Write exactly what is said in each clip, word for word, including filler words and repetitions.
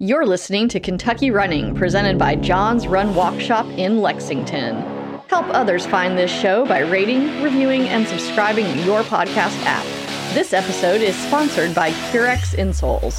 You're listening to Kentucky Running, presented by John's Run Walk Shop in Lexington. Help others find this show by rating, reviewing, and subscribing in your podcast app. This episode is sponsored by Curex Insoles.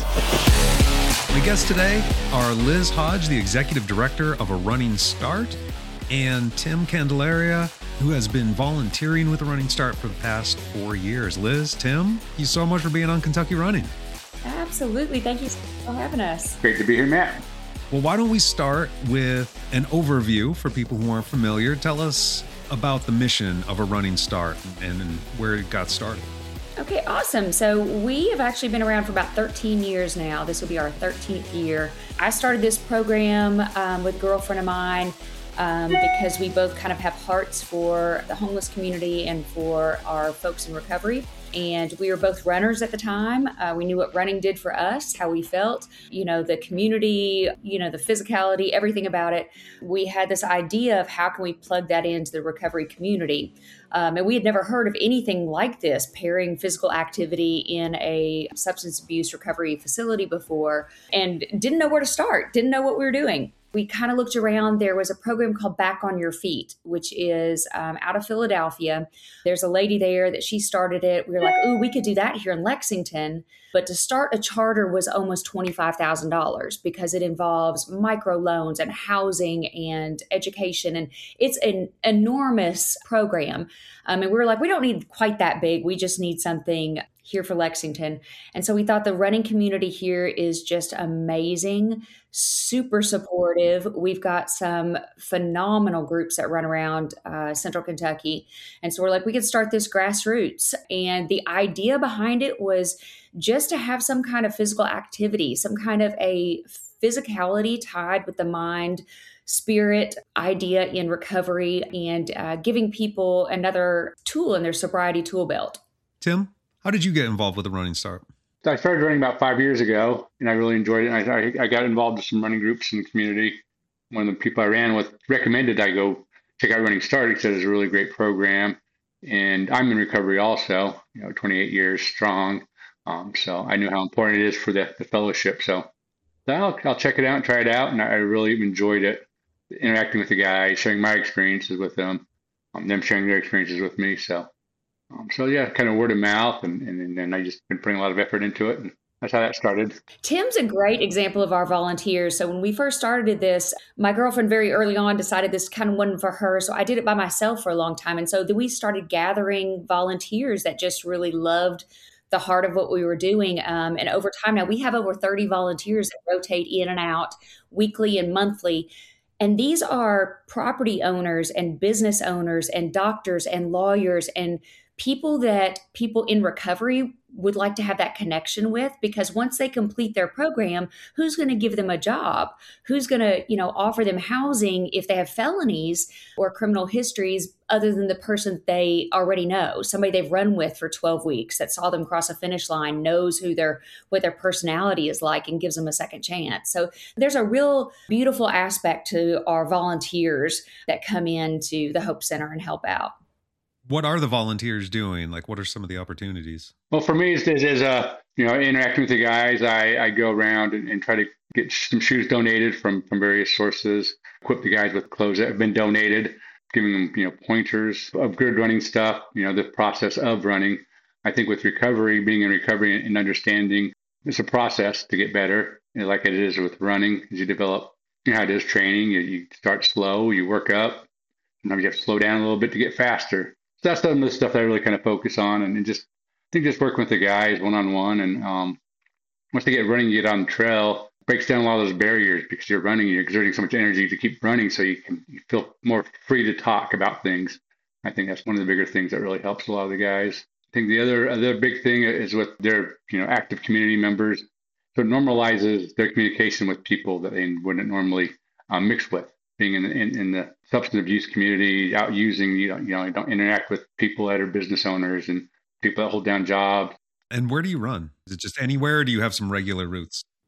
My guests today are Liz Hodge, the Executive Director of A Running Start, and Tim Candelaria, who has been volunteering with A Running Start for the past four years. Liz, Tim, thank you so much for being on Kentucky Running. Absolutely. Thank you for having us. Great to be here, Matt. Well, why don't we start with an overview for people who aren't familiar. Tell us about the mission of A Running Start and, and where it got started. Okay, awesome. So we have actually been around for about thirteen years now. This will be our thirteenth year. I started this program um, with a girlfriend of mine um, because we both kind of have hearts for the homeless community and for our folks in recovery. And we were both runners at the time. Uh, we knew what running did for us, how we felt, you know, the community, you know, the physicality, everything about it. We had this idea of how can we plug that into the recovery community. Um, and we had never heard of anything like this, pairing physical activity in a substance abuse recovery facility before, and didn't know where to start, didn't know what we were doing. We kind of looked around. There was a program called Back on Your Feet, which is um, out of Philadelphia. There's a lady there that she started it. We were like, ooh, we could do that here in Lexington. But to start a charter was almost twenty-five thousand dollars because it involves microloans and housing and education. And it's an enormous program. Um, and we were like, we don't need quite that big. We just need something here for Lexington. And so we thought the running community here is just amazing, super supportive. We've got some phenomenal groups that run around uh, Central Kentucky. And so we're like, we could start this grassroots. And the idea behind it was just to have some kind of physical activity, some kind of a physicality tied with the mind, spirit idea in recovery, and uh, giving people another tool in their sobriety tool belt. Tim, how did you get involved with A Running Start? I started running about five years ago, and I really enjoyed it. And I, I got involved in some running groups in the community. One of the people I ran with recommended I go check out Running Start. He said it's a really great program. And I'm in recovery also, you know, twenty-eight years strong. Um, so I knew how important it is for the, the fellowship. So I'll, I'll check it out and try it out. And I really enjoyed it, interacting with the guys, sharing my experiences with them, um, them sharing their experiences with me. So, um, so yeah, kind of word of mouth. And, and, and I just been putting a lot of effort into it. And that's how that started. Tim's a great example of our volunteers. So when we first started this, my girlfriend very early on decided this kind of wasn't for her. So I did it by myself for a long time. And so then we started gathering volunteers that just really loved the heart of what we were doing. Um, and over time now, we have over thirty volunteers that rotate in and out weekly and monthly. And these are property owners and business owners and doctors and lawyers and people that people in recovery would like to have that connection with, because once they complete their program, who's going to give them a job? Who's going to, you know, offer them housing if they have felonies or criminal histories other than the person they already know, somebody they've run with for twelve weeks that saw them cross a finish line, knows who their, what their personality is like and gives them a second chance. So there's a real beautiful aspect to our volunteers that come into the Hope Center and help out. What are the volunteers doing? Like, what are some of the opportunities? Well, for me, it's, it's, uh, you know, interacting with the guys. I, I go around and, and try to get some shoes donated from, from various sources, equip the guys with clothes that have been donated, giving them, you know, pointers of good running stuff, you know, the process of running. I think with recovery, being in recovery and understanding it's a process to get better, you know, like it is with running. As you develop, you know how it is training, you, you start slow, you work up, sometimes you have to slow down a little bit to get faster. So that's some of the stuff that I really kind of focus on, and, and just I think just working with the guys one-on-one. And um, once they get running, you get on the trail, breaks down a lot of those barriers because you're running, you're exerting so much energy to keep running, so you can you feel more free to talk about things. I think that's one of the bigger things that really helps a lot of the guys. I think the other other big thing is with their you know active community members. So it normalizes their communication with people that they wouldn't normally um, mix with. Being in the, in, in the substance abuse community, out using, you know, you know, don't interact with people that are business owners and people that hold down jobs. And where do you run? Is it just anywhere, or do you have some regular routes?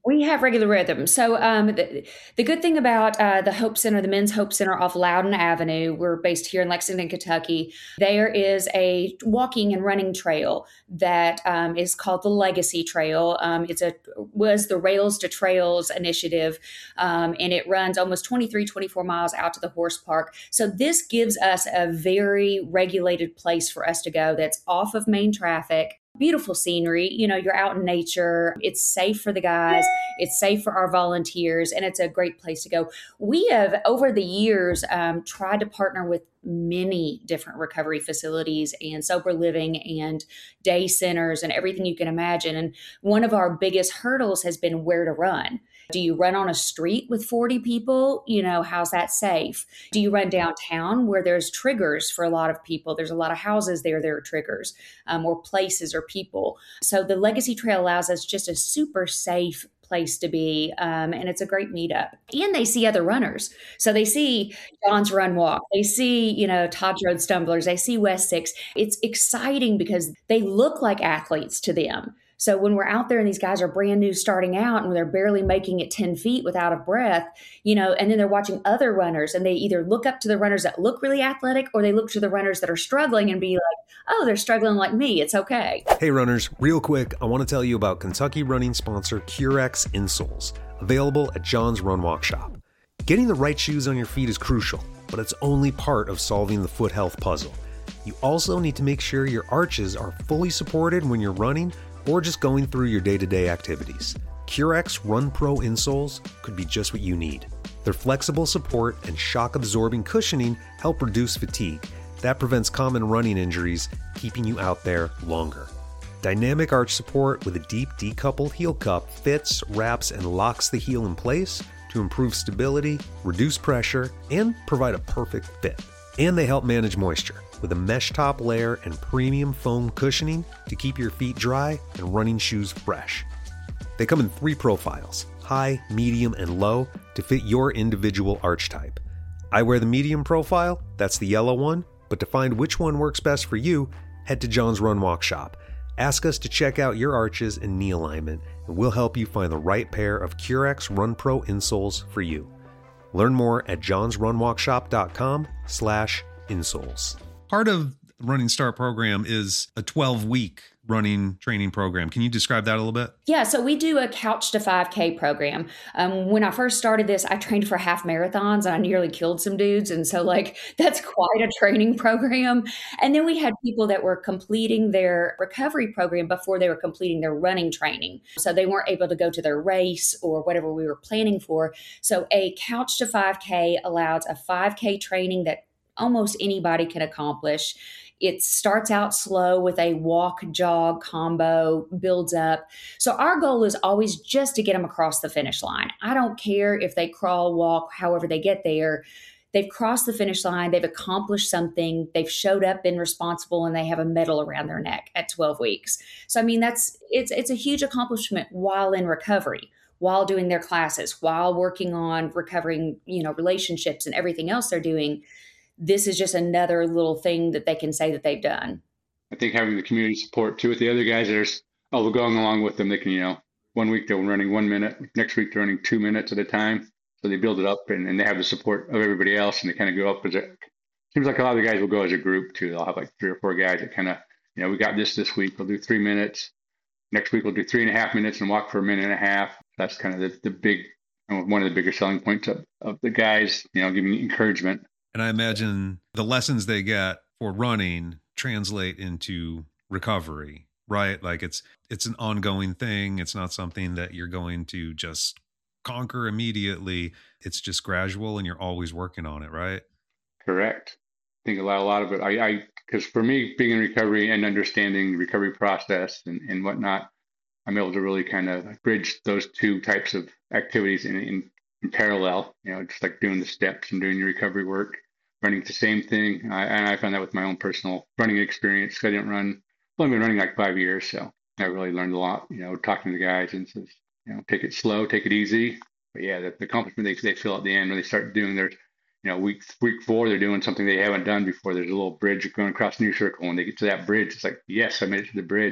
We have regular rhythm. So um, the, the good thing about uh, the Hope Center, the Men's Hope Center off Loudon Avenue, we're based here in Lexington, Kentucky. There is a walking and running trail that um, is called the Legacy Trail. Um, it's a was the Rails to Trails initiative, um, and it runs almost twenty-three, twenty-four miles out to the horse park. So this gives us a very regulated place for us to go that's off of main traffic. Beautiful scenery. You know, you're out in nature. It's safe for the guys. It's safe for our volunteers, and it's a great place to go. We have, over the years, um, tried to partner with many different recovery facilities and sober living and day centers and everything you can imagine. And one of our biggest hurdles has been where to run. Do you run on a street with forty people? You know, how's that safe? Do you run downtown where there's triggers for a lot of people? There's a lot of houses there, there are triggers, um, or places or people. So the Legacy Trail allows us just a super safe place to be. Um, and it's a great meetup. And they see other runners. So they see John's Run Walk. They see, you know, Todd's Road Stumblers. They see West Six. It's exciting because they look like athletes to them. So when we're out there and these guys are brand new starting out and they're barely making it ten feet without a breath, you know, and then they're watching other runners and they either look up to the runners that look really athletic or they look to the runners that are struggling and be like, oh, they're struggling like me. It's okay. Hey runners, real quick, I want to tell you about Kentucky running sponsor Curex insoles, available at John's Run Walk Shop. Getting the right shoes on your feet is crucial, but it's only part of solving the foot health puzzle. You also need to make sure your arches are fully supported when you're running or just going through your day-to-day activities. Curex Run Pro insoles could be just what you need. Their flexible support and shock-absorbing cushioning help reduce fatigue. That prevents common running injuries, keeping you out there longer. Dynamic arch support with a deep decoupled heel cup fits, wraps, and locks the heel in place to improve stability, reduce pressure, and provide a perfect fit. And they help manage moisture with a mesh top layer and premium foam cushioning to keep your feet dry and running shoes fresh. They come in three profiles, high, medium, and low, to fit your individual arch type. I wear the medium profile, that's the yellow one, but to find which one works best for you, head to John's Run Walk Shop. Ask us to check out your arches and knee alignment, and we'll help you find the right pair of Curex Run Pro insoles for you. Learn more at johnsrunwalkshop.com slash insoles. Part of the Running Start program is a twelve-week running training program. Can you describe that a little bit? Yeah, so we do a Couch to five K program. Um, when I first started this, I trained for half marathons and I nearly killed some dudes. And so like, that's quite a training program. And then we had people that were completing their recovery program before they were completing their running training. So they weren't able to go to their race or whatever we were planning for. So a Couch to five K allows a five K training that almost anybody can accomplish. It starts out slow with a walk jog combo, builds up. So our goal is always just to get them across the finish line. I don't care if they crawl, walk, however they get there. They've crossed the finish line. They've accomplished something. They've showed up, been responsible, and they have a medal around their neck at twelve weeks. So, I mean, that's it's it's a huge accomplishment while in recovery, while doing their classes, while working on recovering, you know, relationships and everything else they're doing. This is just another little thing that they can say that they've done. I think having the community support too with the other guys that are oh, going along with them, they can, you know, one week they're running one minute, next week they're running two minutes at a time. So they build it up and, and they have the support of everybody else and they kind of go up as a, seems like a lot of the guys will go as a group too. They'll have like three or four guys that kind of, you know, we got this this week, we'll do three minutes. Next week we'll do three and a half minutes and walk for a minute and a half. That's kind of the, the big, one of the bigger selling points of, of the guys, you know, giving encouragement. And I imagine the lessons they get for running translate into recovery, right? Like it's it's an ongoing thing. It's not something that you're going to just conquer immediately. It's just gradual and you're always working on it, right? Correct. I think a lot, a lot of it, I, I, because for me, being in recovery and understanding the recovery process and, and whatnot, I'm able to really kind of bridge those two types of activities in, in, in parallel, you know, just like doing the steps and doing your recovery work. Running the same thing. I, and I found that with my own personal running experience. I didn't run, I've only been running like five years. So I really learned a lot, you know, talking to the guys and says, you know, take it slow, take it easy. But yeah, the, the accomplishment they, they feel at the end when they start doing their, you know, week, week four, they're doing something they haven't done before. There's a little bridge going across New Circle. When they get to that bridge, it's like, yes, I made it to the bridge.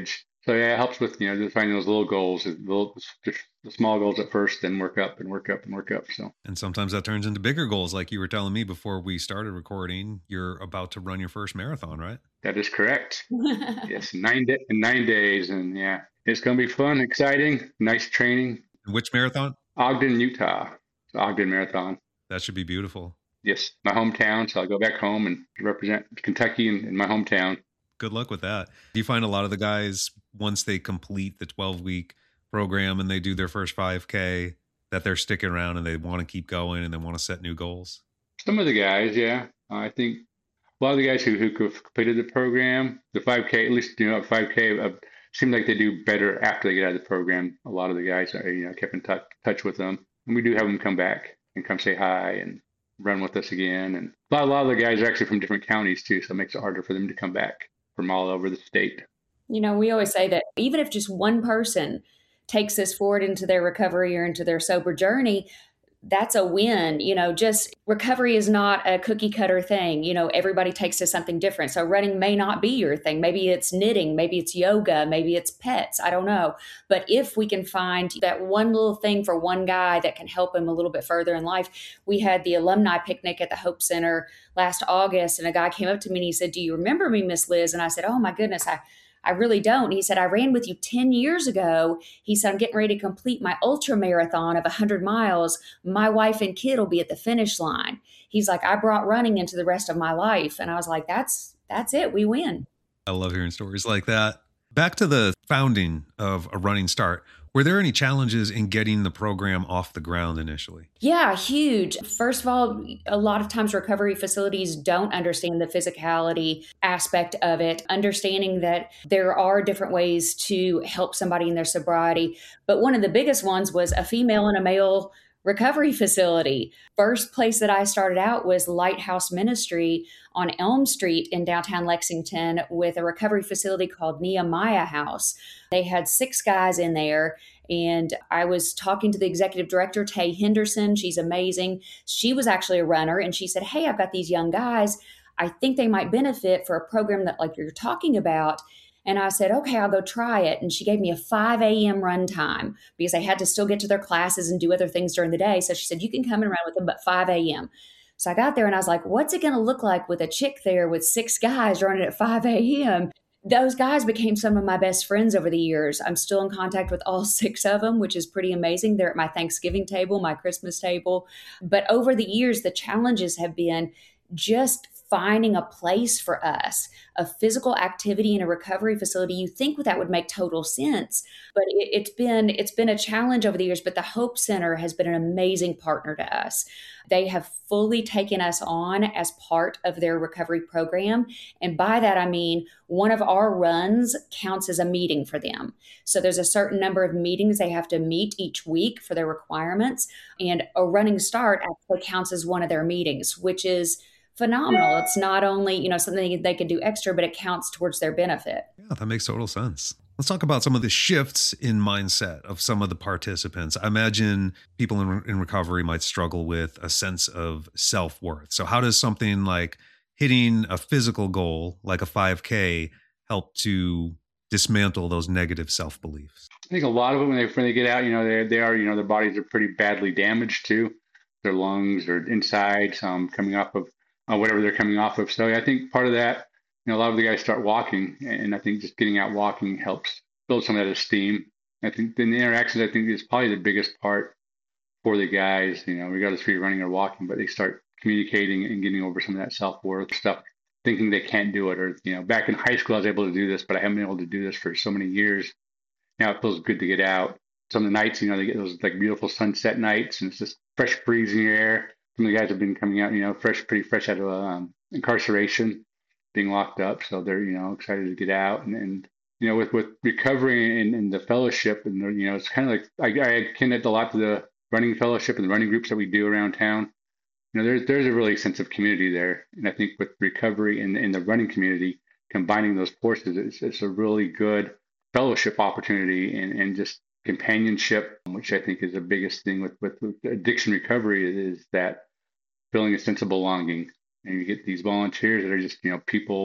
So yeah, it helps with, you know, just finding those little goals, the, little, the small goals at first, then work up and work up and work up. So, and sometimes that turns into bigger goals. Like you were telling me before we started recording, you're about to run your first marathon, right? That is correct. Yes, nine da- in nine days, and yeah, it's going to be fun, exciting, nice training. Which marathon? Ogden, Utah. Ogden Marathon. That should be beautiful. Yes, my hometown. So I'll go back home and represent Kentucky in, in my hometown. Good luck with that. Do you find a lot of the guys, once they complete the twelve week program and they do their first five K, that they're sticking around and they want to keep going and they want to set new goals? Some of the guys, yeah. I think a lot of the guys who, who completed the program, the five K, at least, you know, five K, uh, seem like they do better after they get out of the program. A lot of the guys, are, you know, kept in touch, touch with them. And we do have them come back and come say hi and run with us again. And a lot, a lot of the guys are actually from different counties too, so it makes it harder for them to come back from all over the state. You know, we always say that even if just one person takes this forward into their recovery or into their sober journey, that's a win. You know, just recovery is not a cookie cutter thing. You know, everybody takes to something different. So running may not be your thing. Maybe it's knitting, maybe it's yoga, maybe it's pets. I don't know. But if we can find that one little thing for one guy that can help him a little bit further in life. We had the alumni picnic at the Hope Center last August, and a guy came up to me and he said, "Do you remember me, Miss Liz?" And I said, "Oh my goodness, I I really don't." He said, "I ran with you ten years ago." He said, "I'm getting ready to complete my ultra marathon of one hundred miles. My wife and kid will be at the finish line." He's like, "I brought running into the rest of my life." And I was like, that's, that's it. We win. I love hearing stories like that. Back to the founding of A Running Start. Were there any challenges in getting the program off the ground initially? Yeah, huge. First of all, a lot of times recovery facilities don't understand the physicality aspect of it, understanding that there are different ways to help somebody in their sobriety. But one of the biggest ones was a female and a male recovery facility. First place that I started out was Lighthouse Ministry on Elm Street in downtown Lexington with a recovery facility called Nehemiah House. They had six guys in there, and I was talking to the executive director, Tay Henderson. She's amazing. She was actually a runner, and she said, "Hey, I've got these young guys. I think they might benefit for a program that like you're talking about." And I said, "Okay, I'll go try it." And she gave me a five a.m. run time because they had to still get to their classes and do other things during the day. So she said, "You can come and run with them, but five a.m." So I got there and I was like, what's it going to look like with a chick there with six guys running at five a.m.? Those guys became some of my best friends over the years. I'm still in contact with all six of them, which is pretty amazing. They're at my Thanksgiving table, my Christmas table. But over the years, the challenges have been just finding a place for us, a physical activity in a recovery facility. You think that would make total sense, but it, it's been it's been a challenge over the years. But the Hope Center has been an amazing partner to us. They have fully taken us on as part of their recovery program. And by that, I mean, one of our runs counts as a meeting for them. So there's a certain number of meetings they have to meet each week for their requirements. And a running start actually counts as one of their meetings, which is phenomenal. It's not only, you know, something they can do extra, but it counts towards their benefit. Yeah, that makes total sense. Let's talk about some of the shifts in mindset of some of the participants. I imagine people in, in recovery might struggle with a sense of self-worth. So how does something like hitting a physical goal, like a five K, help to dismantle those negative self-beliefs? I think a lot of them, when they, when they get out, you know, they, they are, you know, their bodies are pretty badly damaged too. Their lungs or inside, some coming off of uh, whatever they're coming off of. So I think part of that, you know, a lot of the guys start walking, and I think just getting out walking helps build some of that esteem. I think the interactions, I think, is probably the biggest part for the guys, you know, regardless if you're running or walking, but they start communicating and getting over some of that self-worth stuff, thinking they can't do it. Or, you know, back in high school, I was able to do this, but I haven't been able to do this for so many years. Now it feels good to get out. Some of the nights, you know, they get those like beautiful sunset nights, and it's just fresh breeze in the air. Some of the guys have been coming out, you know, fresh, pretty fresh out of um, incarceration, being locked up. So they're, you know, excited to get out. And, and you know, with, with recovery and, and the fellowship, and, you know, it's kind of like, I, I akin it a lot to the running fellowship and the running groups that we do around town. You know, there's, there's a really sense of community there. And I think with recovery and, and the running community, combining those forces, it's, it's a really good fellowship opportunity and, and just companionship, which I think is the biggest thing with, with, with addiction recovery, is that feeling a sense of belonging. And you get these volunteers that are just, you know, people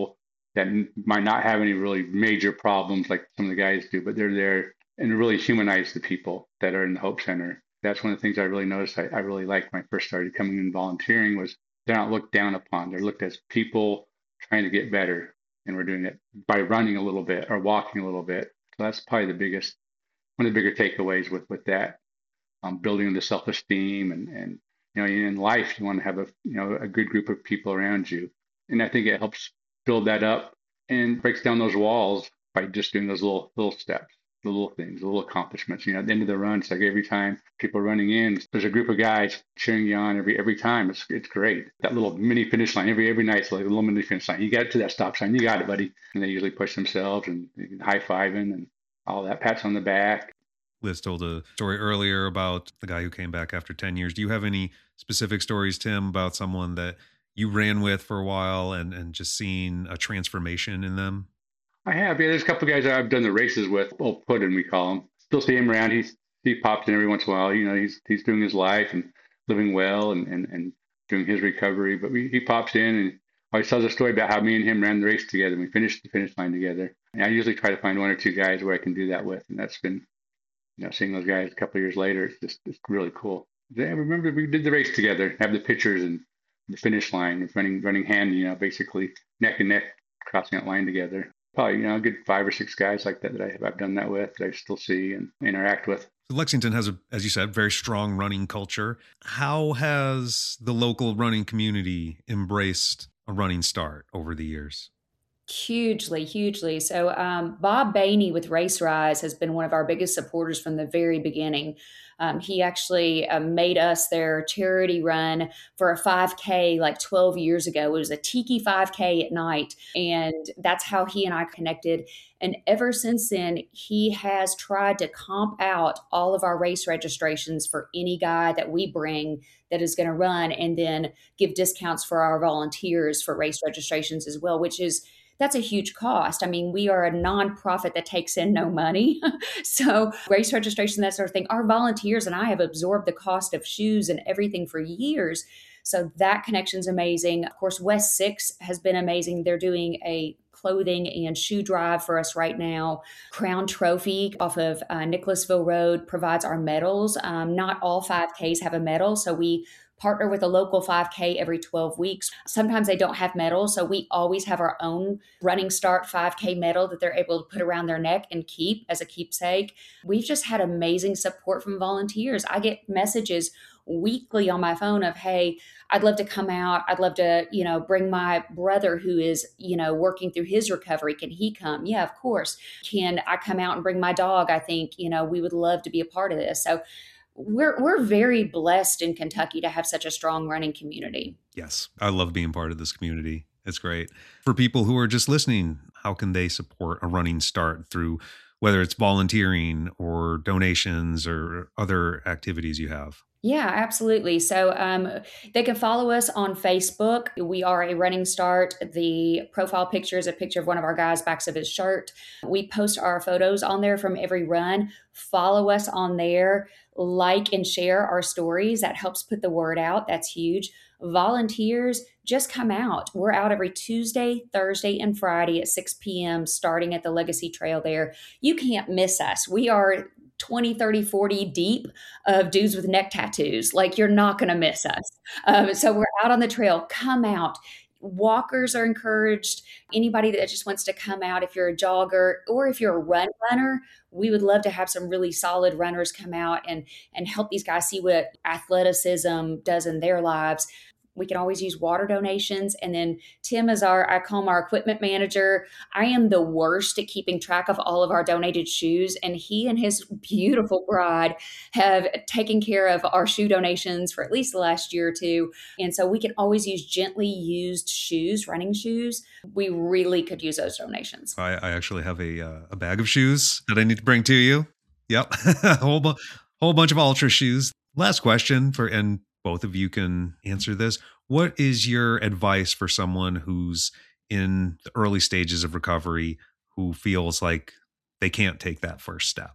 that might not have any really major problems like some of the guys do, but they're there and really humanize the people that are in the Hope Center. That's one of the things I really noticed I, I really liked when I first started coming in volunteering was they're not looked down upon. They're looked as people trying to get better. And we're doing it by running a little bit or walking a little bit. So that's probably the biggest, one of the bigger takeaways with, with that, um, building the self-esteem and, and, you know, in life, you want to have a, you know, a good group of people around you. And I think it helps build that up and breaks down those walls by just doing those little, little steps. The little things, the little accomplishments. You know, at the end of the run, it's like every time people are running in, there's a group of guys cheering you on every every time. It's it's great. That little mini finish line every every night, it's like a little mini finish line. You got to that stop sign, you got it, buddy. And they usually push themselves and high fiving and all that, pats on the back. Liz told a story earlier about the guy who came back after ten years. Do you have any specific stories, Tim, about someone that you ran with for a while and and just seeing a transformation in them? I have, yeah. There's a couple of guys that I've done the races with. Old Puddin, we call him. Still see him around. He's he pops in every once in a while. You know, he's he's doing his life and living well and and, and doing his recovery. But we, he pops in and always tells a story about how me and him ran the race together. We finished the finish line together. And I usually try to find one or two guys where I can do that with, and that's been, you know, seeing those guys a couple of years later. It's just it's really cool. I remember we did the race together. Have the pictures and the finish line, running running hand, you know, basically neck and neck, crossing that line together. Probably, you know, a good five or six guys like that that I have, I've done that with, that I still see and interact with. Lexington has, a, as you said, very strong running culture. How has the local running community embraced a running start over the years? Hugely, hugely. So um, Bob Bainey with Race Rise has been one of our biggest supporters from the very beginning. Um, he actually uh, made us their charity run for a five K like twelve years ago. It was a Tiki five K at night. And that's how he and I connected. And ever since then, he has tried to comp out all of our race registrations for any guy that we bring that is going to run, and then give discounts for our volunteers for race registrations as well, which is that's a huge cost. I mean, we are a nonprofit that takes in no money. So race registration, that sort of thing, our volunteers and I have absorbed the cost of shoes and everything for years. So that connection's amazing. Of course, West Six has been amazing. They're doing a clothing and shoe drive for us right now. Crown Trophy off of uh, Nicholasville Road provides our medals. Um, not all five Ks have a medal, so we partner with a local five K every twelve weeks. Sometimes they don't have medals, so we always have our own Running Start five K medal that they're able to put around their neck and keep as a keepsake. We've just had amazing support from volunteers. I get messages weekly on my phone of, hey, I'd love to come out. I'd love to, you know, bring my brother who is, you know, working through his recovery. Can he come? Yeah, of course. Can I come out and bring my dog? I think, you know, we would love to be a part of this. So We're we're very blessed in Kentucky to have such a strong running community. Yes, I love being part of this community. It's great. For people who are just listening, how can they support a Running Start through whether it's volunteering or donations or other activities you have? Yeah, absolutely. So um, they can follow us on Facebook. We are a Running Start. The profile picture is a picture of one of our guys' backs of his shirt. We post our photos on there from every run. Follow us on there. Like and share our stories. That helps put the word out. That's huge. Volunteers, just come out. We're out every Tuesday, Thursday, and Friday at six p.m. starting at the Legacy Trail there. You can't miss us. We are twenty, thirty, forty deep of dudes with neck tattoos. Like, you're not going to miss us. Um, so we're out on the trail. Come out. Walkers are encouraged. Anybody that just wants to come out, if you're a jogger or if you're a run runner, we would love to have some really solid runners come out and, and help these guys see what athleticism does in their lives. We can always use water donations. And then Tim is our, I call him our equipment manager. I am the worst at keeping track of all of our donated shoes. And he and his beautiful bride have taken care of our shoe donations for at least the last year or two. And so we can always use gently used shoes, running shoes. We really could use those donations. I, I actually have a, uh, a bag of shoes that I need to bring to you. Yep. a whole, bu- whole bunch of Ultra shoes. Last question for, and both of you can answer this. What is your advice for someone who's in the early stages of recovery who feels like they can't take that first step?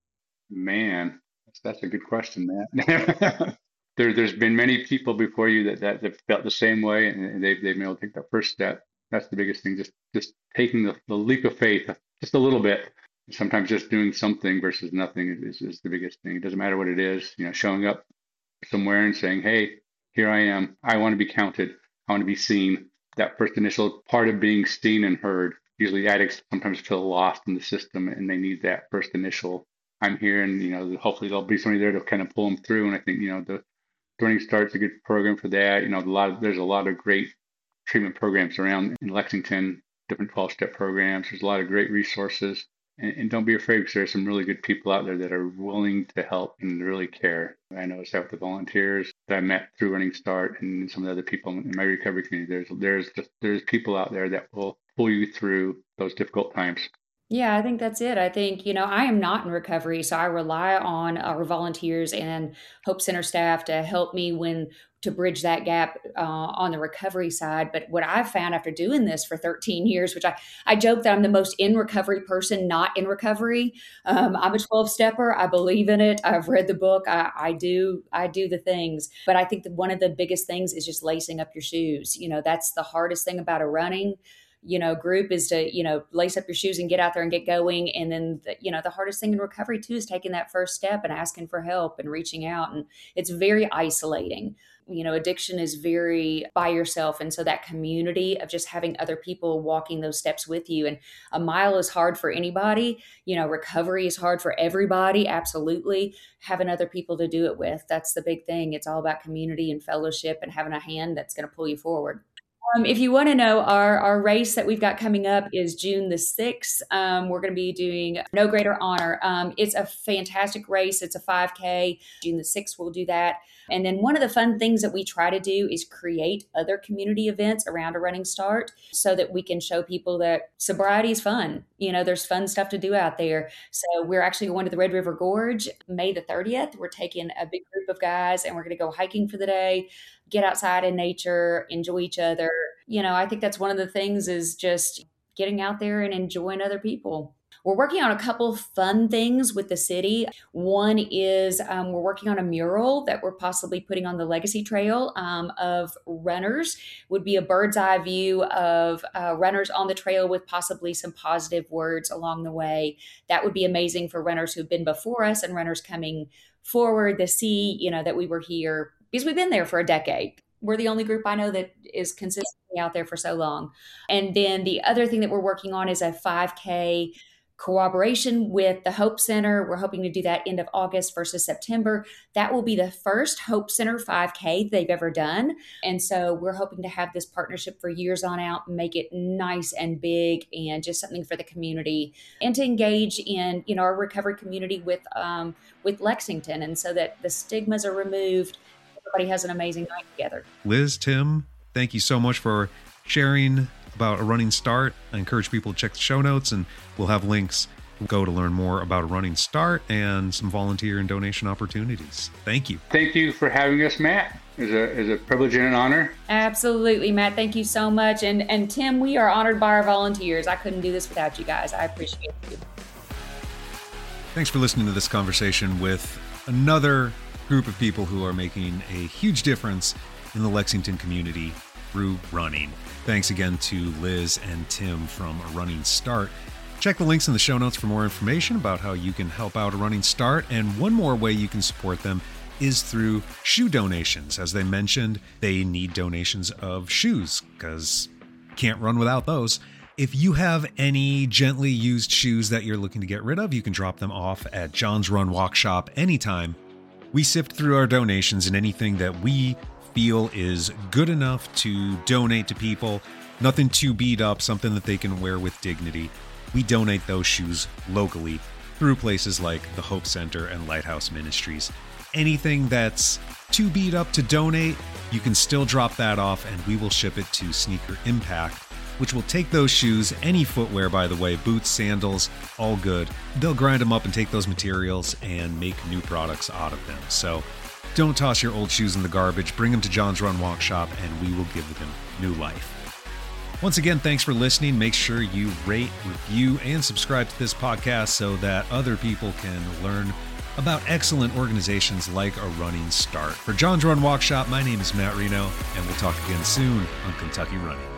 Man, that's, that's a good question, Matt. there, there's been many people before you that, that have felt the same way, and they've, they've been able to take that first step. That's the biggest thing. Just just taking the, the leap of faith, just a little bit. Sometimes just doing something versus nothing is, is the biggest thing. It doesn't matter what it is. You know, showing up somewhere and saying, "Hey, here I am. I want to be counted. I want to be seen." That first initial part of being seen and heard. Usually, addicts sometimes feel lost in the system, and they need that first initial, "I'm here," and you know, hopefully there'll be somebody there to kind of pull them through. And I think you know the Running Start's a good program for that. You know, a lot of, there's a lot of great treatment programs around in Lexington, different twelve-step programs. There's a lot of great resources. And, and don't be afraid, because there's some really good people out there that are willing to help and really care. I noticed that with the volunteers that I met through Running Start and some of the other people in my recovery community. There's there's just there's people out there that will pull you through those difficult times. Yeah, I think that's it. I think, you know, I am not in recovery, so I rely on our volunteers and Hope Center staff to help me when to bridge that gap uh, on the recovery side. But what I've found after doing this for thirteen years, which I, I joke that I'm the most in recovery person, not in recovery. Um, I'm a twelve stepper. I believe in it. I've read the book. I, I do, I do the things. But I think that one of the biggest things is just lacing up your shoes. You know, that's the hardest thing about a running you know, group is to, you know, lace up your shoes and get out there and get going. And then, the, you know, the hardest thing in recovery too is taking that first step and asking for help and reaching out. And it's very isolating. You know, addiction is very by yourself. And so that community of just having other people walking those steps with you. And a mile is hard for anybody. You know, recovery is hard for everybody. Absolutely. Having other people to do it with. That's the big thing. It's all about community and fellowship and having a hand that's going to pull you forward. Um, if you want to know, our, our race that we've got coming up is June the sixth. Um, we're going to be doing No Greater Honor. Um, it's a fantastic race. It's a five K. June the sixth, we'll do that. And then one of the fun things that we try to do is create other community events around a Running Start so that we can show people that sobriety is fun. You know, there's fun stuff to do out there. So we're actually going to the Red River Gorge May the thirtieth. We're taking a big group of guys and we're going to go hiking for the day, get outside in nature, enjoy each other. You know, I think that's one of the things is just getting out there and enjoying other people. We're working on a couple fun things with the city. One is um, we're working on a mural that we're possibly putting on the Legacy Trail um, of runners. Would be a bird's eye view of uh, runners on the trail with possibly some positive words along the way. That would be amazing for runners who've been before us and runners coming forward to see, you know, that we were here because we've been there for a decade. We're the only group I know that is consistently out there for so long. And then the other thing that we're working on is a five K cooperation with the Hope Center. We're hoping to do that end of August versus September. That will be the first Hope Center five K they've ever done. And so we're hoping to have this partnership for years on out, make it nice and big and just something for the community and to engage in, you know, our recovery community with, um, with Lexington. And so that the stigmas are removed. Everybody has an amazing night together. Liz, Tim, thank you so much for sharing about a Running Start. I encourage people to check the show notes and we'll have links. Go to learn more about a Running Start and some volunteer and donation opportunities. Thank you. Thank you for having us, Matt. It's a, it's a privilege and an honor. Absolutely, Matt. Thank you so much. And, and Tim, we are honored by our volunteers. I couldn't do this without you guys. I appreciate you. Thanks for listening to this conversation with another group of people who are making a huge difference in the Lexington community through running. Thanks again to Liz and Tim from A Running Start. Check the links in the show notes for more information about how you can help out A Running Start. And one more way you can support them is through shoe donations. As they mentioned, they need donations of shoes because can't run without those. If you have any gently used shoes that you're looking to get rid of, you can drop them off at John's Run Walk Shop anytime. We sift through our donations and anything that we feel is good enough to donate to people, nothing too beat up, something that they can wear with dignity. We donate those shoes locally through places like the Hope Center and Lighthouse Ministries. Anything that's too beat up to donate, you can still drop that off and we will ship it to Sneaker Impact, which will take those shoes, any footwear by the way, boots, sandals, all good. They'll grind them up and take those materials and make new products out of them. So don't toss your old shoes in the garbage. Bring them to John's Run Walk Shop and we will give them new life. Once again, thanks for listening. Make sure you rate, review, and subscribe to this podcast so that other people can learn about excellent organizations like A Running Start. For John's Run Walk Shop, my name is Matt Reno, and we'll talk again soon on Kentucky Running.